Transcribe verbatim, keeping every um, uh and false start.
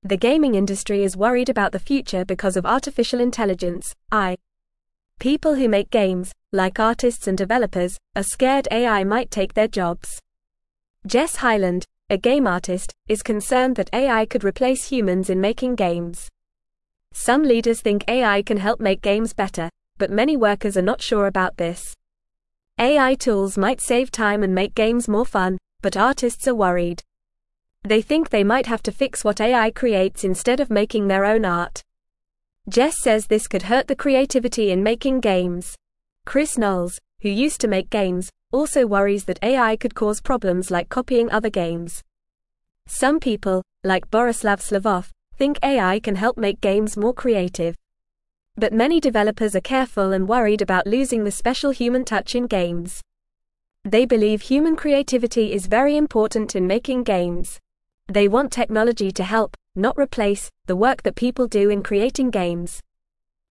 The gaming industry is worried about the future because of artificial intelligence, A I. People who make games, like artists and developers, are scared A I might take their jobs. Jess Hyland, a game artist, is concerned that A I could replace humans in making games. Some leaders think A I can help make games better, but many workers are not sure about this. A I tools might save time and make games more fun, but artists are worried. They think they might have to fix what A I creates instead of making their own art. Jess says this could hurt the creativity in making games. Chris Knowles, who used to make games, also worries that A I could cause problems like copying other games. Some people, like Borislav Slavov, think A I can help make games more creative. But many developers are careful and worried about losing the special human touch in games. They believe human creativity is very important in making games. They want technology to help, not replace, the work that people do in creating games.